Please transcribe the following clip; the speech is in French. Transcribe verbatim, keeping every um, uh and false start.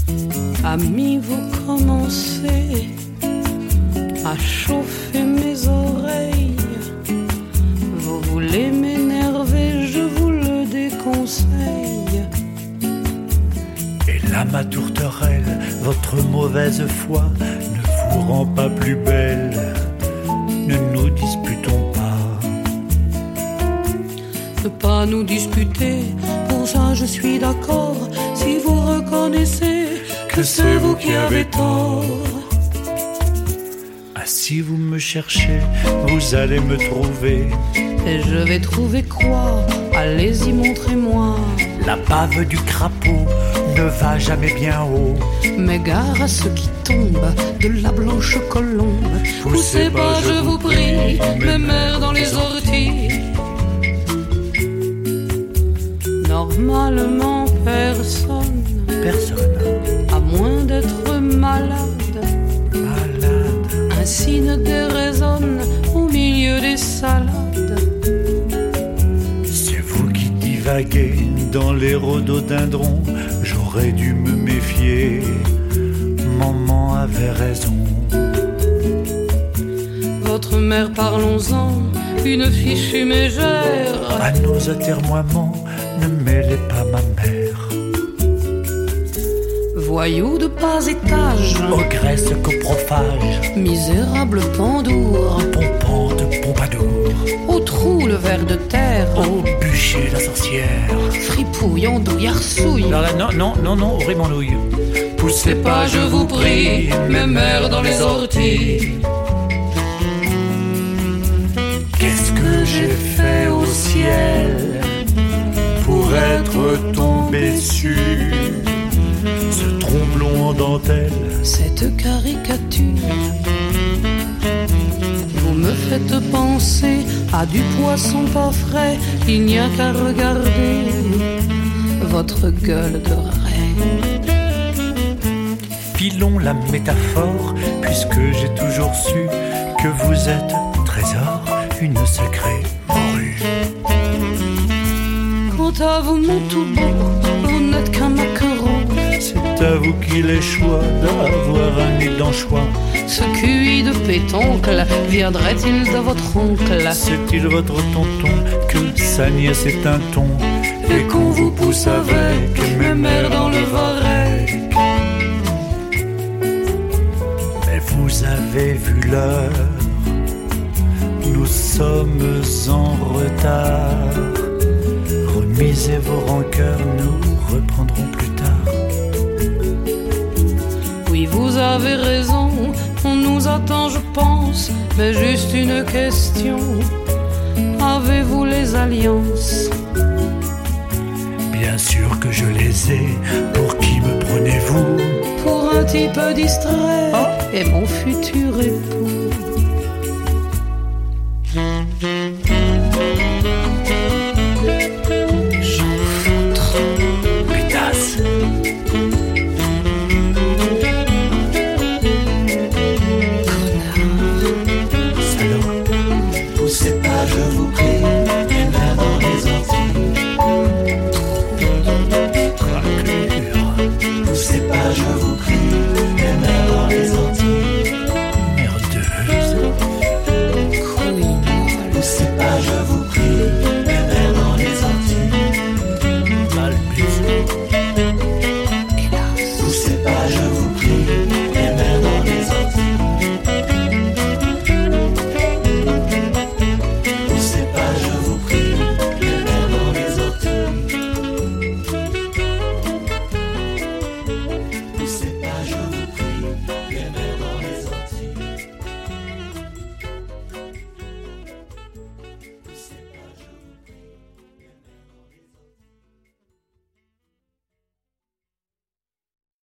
Amis, vous commencez à chauffer mes oreilles. Vous voulez m'énerver, je vous le déconseille. Et là, ma tourterelle, votre mauvaise foi ne vous rend pas plus belle. Ne nous disputons pas. Ne pas nous disputer, pour ça je suis d'accord. Si vous reconnaissez que c'est vous qui avez tort. Ah, si vous me cherchez, vous allez me trouver. Et je vais trouver quoi? Allez-y, montrez-moi. La bave du crapaud ne va jamais bien haut. Mais gare à ceux qui tombent de la blanche colombe. Poussez pas, je vous prie, mes mères dans les orties. Normalement, personne, personne, à moins d'être malade, malade, ainsi ne déraisonne au milieu des salades. C'est vous qui divaguez dans les rhododendrons. J'aurais dû me méfier, maman avait raison. Votre mère, parlons-en, une fichue mégère. À nos atermoiements, ne mêlez pas ma mère. Voyou de bas étage, ogresse coprophage, misérable pandour, pompant de Pompadour, au trou le ver de terre, au bûcher la sorcière, fripouille, andouille, arsouille. Non, non, non, non, non, ouvrez mon nouille. Poussez pas, je vous prie, mes mères dans les orties. Qu'est-ce que j'ai fait au ciel pour être tombé sur ce tromblon en dentelle, cette caricature? Vous me faites penser à du poisson pas frais. Il n'y a qu'à regarder votre gueule de raie. Filons la métaphore, puisque j'ai toujours su que vous êtes trésor, une sacrée morue. Quant à vous, mon tout beau, vous n'êtes qu'un macaron. C'est à vous qu'il échoit d'avoir un nid d'anchois. Ce Q I de pétoncle viendrait-il de votre oncle? C'est-il votre tonton que sa nièce est un ton et qu'on vous pousse avec mes mères dans le varech? Mais vous avez vu l'heure, nous sommes en retard. Remisez vos rancœurs, nous reprendrons plus tard. Oui, vous avez raison, on nous attend, je pense. Mais juste une question, avez-vous les alliances? Bien sûr que je les ai, pour qui me prenez-vous? Pour un type distrait oh. et mon futur époux.